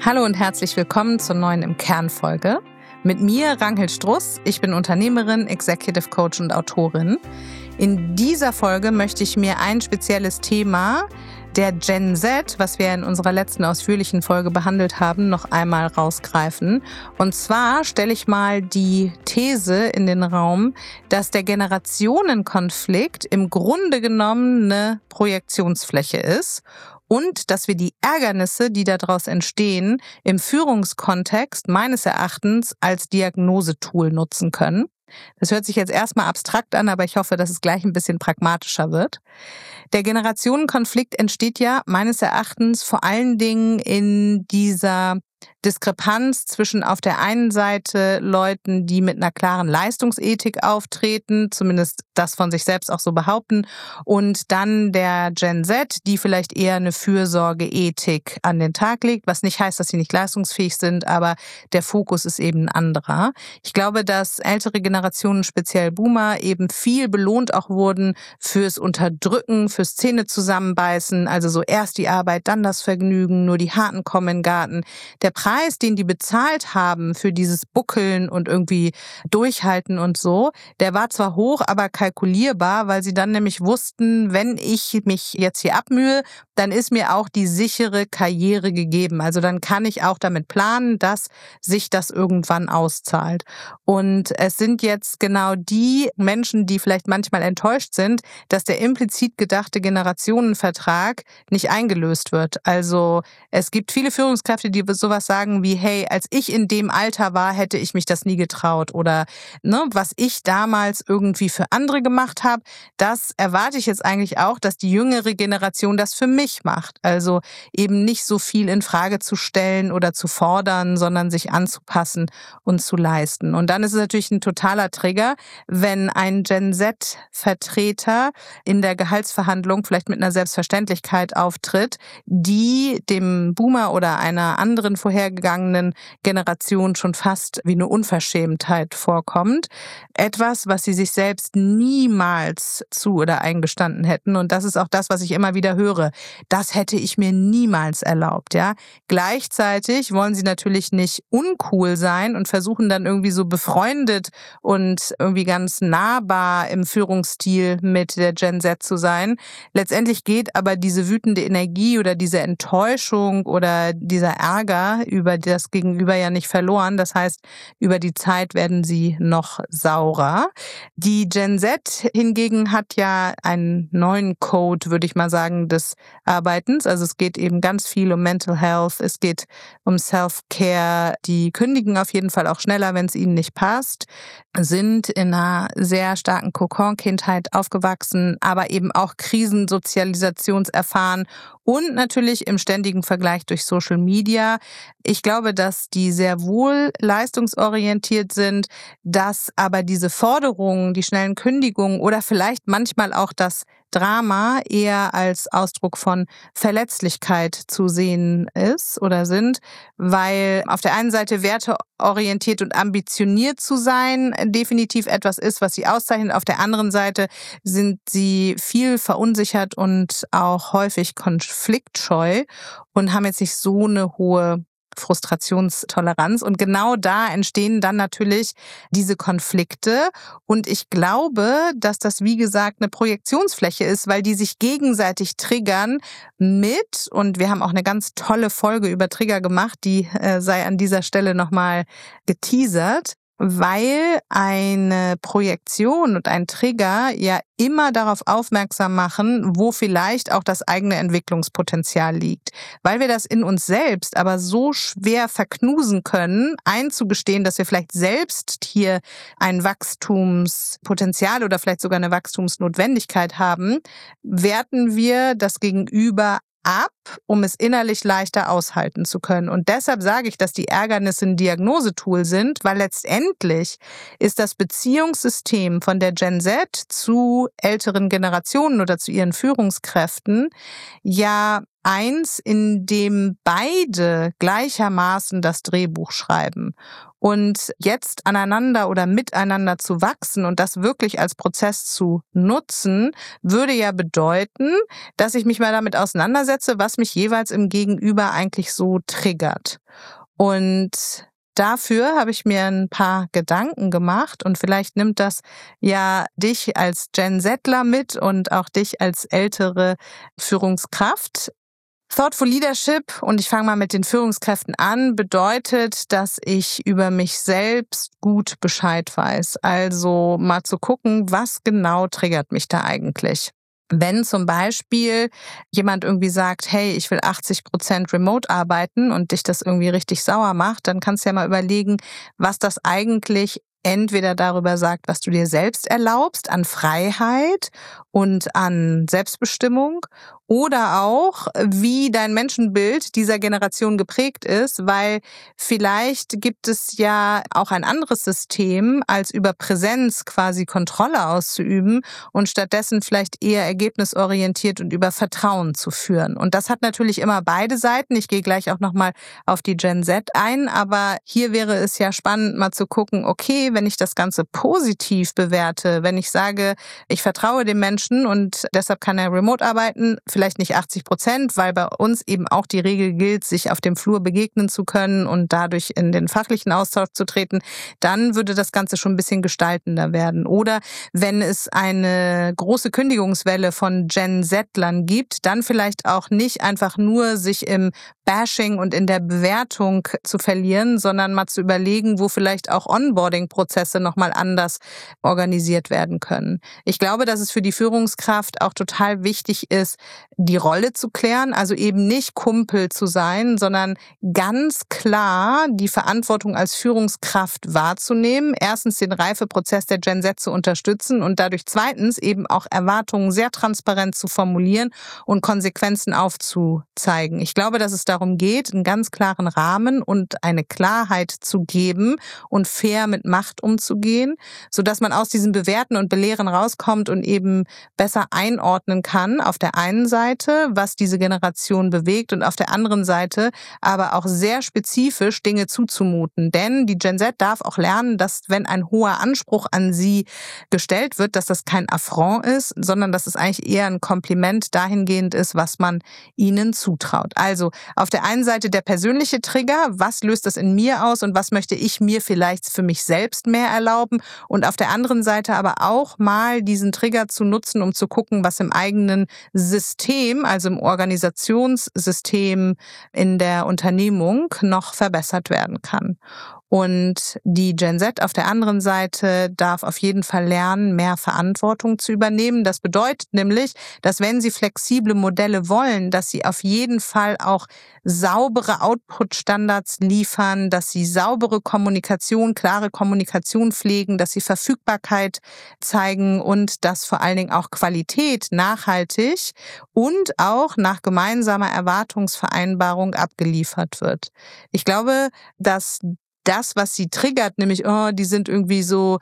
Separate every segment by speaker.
Speaker 1: Hallo und herzlich willkommen zur neuen Im Kern-Folge. Mit mir Ranghil Struss, ich bin Unternehmerin, Executive Coach und Autorin. In dieser Folge möchte ich mir ein spezielles Thema der Gen Z, was wir in unserer letzten ausführlichen Folge behandelt haben, noch einmal rausgreifen. Und zwar stelle ich mal die These in den Raum, dass der Generationenkonflikt im Grunde genommen eine Projektionsfläche ist und dass wir die Ärgernisse, die daraus entstehen, im Führungskontext meines Erachtens als Diagnosetool nutzen können. Das hört sich jetzt erstmal abstrakt an, aber ich hoffe, dass es gleich ein bisschen pragmatischer wird. Der Generationenkonflikt entsteht ja meines Erachtens vor allen Dingen in dieser Diskrepanz zwischen auf der einen Seite Leuten, die mit einer klaren Leistungsethik auftreten, zumindest das von sich selbst auch so behaupten, und dann der Gen Z, die vielleicht eher eine Fürsorgeethik an den Tag legt, was nicht heißt, dass sie nicht leistungsfähig sind, aber der Fokus ist eben ein anderer. Ich glaube, dass ältere Generationen, speziell Boomer, eben viel belohnt auch wurden fürs Unterdrücken, fürs Zähne zusammenbeißen, also so erst die Arbeit, dann das Vergnügen, nur die Harten kommen in den Garten. Der Preis, den die bezahlt haben für dieses Buckeln und irgendwie Durchhalten und so, der war zwar hoch, aber kalkulierbar, weil sie dann nämlich wussten, wenn ich mich jetzt hier abmühe, dann ist mir auch die sichere Karriere gegeben. Also dann kann ich auch damit planen, dass sich das irgendwann auszahlt. Und es sind jetzt genau die Menschen, die vielleicht manchmal enttäuscht sind, dass der implizit gedachte Generationenvertrag nicht eingelöst wird. Also es gibt viele Führungskräfte, die sowas sagen wie, hey, als ich in dem Alter war, hätte ich mich das nie getraut. Oder was ich damals irgendwie für andere gemacht habe, das erwarte ich jetzt eigentlich auch, dass die jüngere Generation das für mich macht. Also eben nicht so viel in Frage zu stellen oder zu fordern, sondern sich anzupassen und zu leisten. Und dann ist es natürlich ein totaler Trigger, wenn ein Gen Z-Vertreter in der Gehaltsverhandlung vielleicht mit einer Selbstverständlichkeit auftritt, die dem Boomer oder einer anderen vorhergegangenen Generation schon fast wie eine Unverschämtheit vorkommt. Etwas, was sie sich selbst niemals zu oder eingestanden hätten. Und das ist auch das, was ich immer wieder höre. Das hätte ich mir niemals erlaubt, ja. Gleichzeitig wollen sie natürlich nicht uncool sein und versuchen dann irgendwie so befreundet und irgendwie ganz nahbar im Führungsstil mit der Gen Z zu sein. Letztendlich geht aber diese wütende Energie oder diese Enttäuschung oder dieser Ärger über das Gegenüber ja nicht verloren. Das heißt, über die Zeit werden sie noch saurer. Die Gen Z hingegen hat ja einen neuen Code, würde ich mal sagen, des Arbeitens. Also es geht eben ganz viel um Mental Health, es geht um Self-Care. Die kündigen auf jeden Fall auch schneller, wenn es ihnen nicht passt, sind in einer sehr starken Kokon-Kindheit aufgewachsen, aber eben auch krisensozialisationserfahren und natürlich im ständigen Vergleich durch Social Media. Ich glaube, dass die sehr wohl leistungsorientiert sind, dass aber diese Forderungen, die schnellen Kündigungen oder vielleicht manchmal auch das Drama eher als Ausdruck von Verletzlichkeit zu sehen ist oder sind, weil auf der einen Seite werteorientiert und ambitioniert zu sein definitiv etwas ist, was sie auszeichnet. Auf der anderen Seite sind sie viel verunsichert und auch häufig konfliktscheu und haben jetzt nicht so eine hohe Frustrationstoleranz. Und genau da entstehen dann natürlich diese Konflikte. Und ich glaube, dass das, wie gesagt, eine Projektionsfläche ist, weil die sich gegenseitig triggern mit, und wir haben auch eine ganz tolle Folge über Trigger gemacht, die sei an dieser Stelle nochmal geteasert, weil eine Projektion und ein Trigger ja immer darauf aufmerksam machen, wo vielleicht auch das eigene Entwicklungspotenzial liegt. Weil wir das in uns selbst aber so schwer verknusen können, einzugestehen, dass wir vielleicht selbst hier ein Wachstumspotenzial oder vielleicht sogar eine Wachstumsnotwendigkeit haben, werten wir das Gegenüber ab, um es innerlich leichter aushalten zu können. Und deshalb sage ich, dass die Ärgernisse ein Diagnosetool sind, weil letztendlich ist das Beziehungssystem von der Gen Z zu älteren Generationen oder zu ihren Führungskräften ja eins, in dem beide gleichermaßen das Drehbuch schreiben. Und jetzt aneinander oder miteinander zu wachsen und das wirklich als Prozess zu nutzen, würde ja bedeuten, dass ich mich mal damit auseinandersetze, was mich jeweils im Gegenüber eigentlich so triggert. Und dafür habe ich mir ein paar Gedanken gemacht und vielleicht nimmt das ja dich als Gen Zler mit und auch dich als ältere Führungskraft. Thoughtful Leadership, und ich fange mal mit den Führungskräften an, bedeutet, dass ich über mich selbst gut Bescheid weiß. Also mal zu gucken, was genau triggert mich da eigentlich. Wenn zum Beispiel jemand irgendwie sagt, hey, ich will 80% remote arbeiten und dich das irgendwie richtig sauer macht, dann kannst du ja mal überlegen, was das eigentlich entweder darüber sagt, was du dir selbst erlaubst an Freiheit und an Selbstbestimmung, oder auch, wie dein Menschenbild dieser Generation geprägt ist, weil vielleicht gibt es ja auch ein anderes System, als über Präsenz quasi Kontrolle auszuüben und stattdessen vielleicht eher ergebnisorientiert und über Vertrauen zu führen. Und das hat natürlich immer beide Seiten. Ich gehe gleich auch nochmal auf die Gen Z ein, aber hier wäre es ja spannend, mal zu gucken, okay, wenn ich das Ganze positiv bewerte, wenn ich sage, ich vertraue dem Menschen und deshalb kann er remote arbeiten, vielleicht nicht 80%, weil bei uns eben auch die Regel gilt, sich auf dem Flur begegnen zu können und dadurch in den fachlichen Austausch zu treten, dann würde das Ganze schon ein bisschen gestaltender werden. Oder wenn es eine große Kündigungswelle von Gen Zlern gibt, dann vielleicht auch nicht einfach nur sich im Bashing und in der Bewertung zu verlieren, sondern mal zu überlegen, wo vielleicht auch Onboarding-Prozesse nochmal anders organisiert werden können. Ich glaube, dass es für die Führungskraft auch total wichtig ist, die Rolle zu klären, also eben nicht Kumpel zu sein, sondern ganz klar die Verantwortung als Führungskraft wahrzunehmen. Erstens den Reifeprozess der Gen Z zu unterstützen und dadurch zweitens eben auch Erwartungen sehr transparent zu formulieren und Konsequenzen aufzuzeigen. Ich glaube, dass es darum geht, einen ganz klaren Rahmen und eine Klarheit zu geben und fair mit Macht umzugehen, sodass man aus diesem Bewerten und Belehren rauskommt und eben besser einordnen kann, auf der einen Seite, was diese Generation bewegt und auf der anderen Seite aber auch sehr spezifisch Dinge zuzumuten. Denn die Gen Z darf auch lernen, dass wenn ein hoher Anspruch an sie gestellt wird, dass das kein Affront ist, sondern dass es eigentlich eher ein Kompliment dahingehend ist, was man ihnen zutraut. Also auf der einen Seite der persönliche Trigger, was löst das in mir aus und was möchte ich mir vielleicht für mich selbst mehr erlauben, und auf der anderen Seite aber auch mal diesen Trigger zu nutzen, um zu gucken, was im eigenen System, also im Organisationssystem in der Unternehmung noch verbessert werden kann. Und die Gen Z auf der anderen Seite darf auf jeden Fall lernen, mehr Verantwortung zu übernehmen. Das bedeutet nämlich, dass wenn sie flexible Modelle wollen, dass sie auf jeden Fall auch saubere Output-Standards liefern, dass sie saubere Kommunikation, klare Kommunikation pflegen, dass sie Verfügbarkeit zeigen und dass vor allen Dingen auch Qualität nachhaltig und auch nach gemeinsamer Erwartungsvereinbarung abgeliefert wird. Ich glaube, dass das, was sie triggert, nämlich, die sind irgendwie so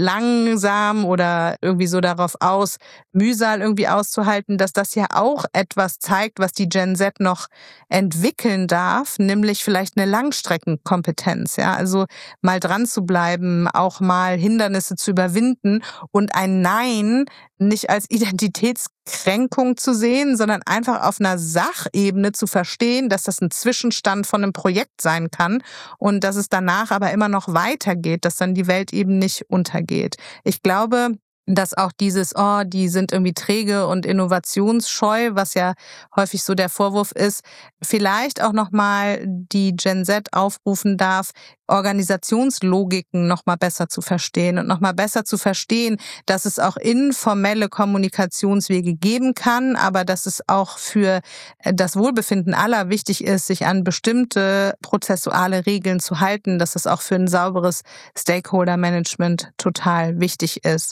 Speaker 1: langsam oder irgendwie so darauf aus, Mühsal irgendwie auszuhalten, dass das ja auch etwas zeigt, was die Gen Z noch entwickeln darf, nämlich vielleicht eine Langstreckenkompetenz, ja, also mal dran zu bleiben, auch mal Hindernisse zu überwinden und ein Nein nicht als Identitätskränkung zu sehen, sondern einfach auf einer Sachebene zu verstehen, dass das ein Zwischenstand von einem Projekt sein kann und dass es danach aber immer noch weitergeht, dass dann die Welt eben nicht untergeht. Ich glaube, dass auch dieses, die sind irgendwie träge und innovationsscheu, was ja häufig so der Vorwurf ist, vielleicht auch nochmal die Gen Z aufrufen darf, Organisationslogiken nochmal besser zu verstehen und nochmal besser zu verstehen, dass es auch informelle Kommunikationswege geben kann, aber dass es auch für das Wohlbefinden aller wichtig ist, sich an bestimmte prozessuale Regeln zu halten, dass es auch für ein sauberes Stakeholder-Management total wichtig ist.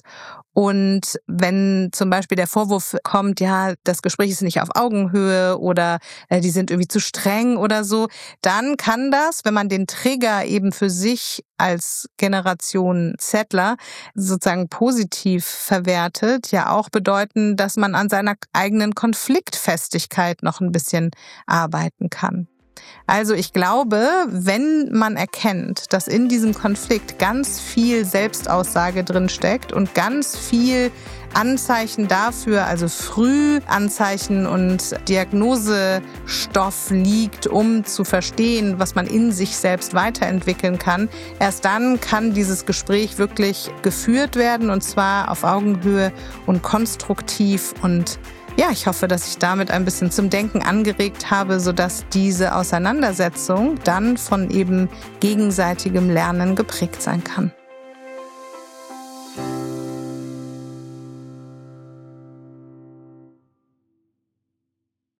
Speaker 1: Und wenn zum Beispiel der Vorwurf kommt, ja, das Gespräch ist nicht auf Augenhöhe oder die sind irgendwie zu streng oder so, dann kann das, wenn man den Trigger eben für sich als Generation Zler sozusagen positiv verwertet, ja auch bedeuten, dass man an seiner eigenen Konfliktfestigkeit noch ein bisschen arbeiten kann. Also ich glaube, wenn man erkennt, dass in diesem Konflikt ganz viel Selbstaussage drin steckt und ganz viel Anzeichen dafür, also Frühanzeichen und Diagnosestoff liegt, um zu verstehen, was man in sich selbst weiterentwickeln kann, erst dann kann dieses Gespräch wirklich geführt werden, und zwar auf Augenhöhe und konstruktiv. Und ja, ich hoffe, dass ich damit ein bisschen zum Denken angeregt habe, sodass diese Auseinandersetzung dann von eben gegenseitigem Lernen geprägt sein kann.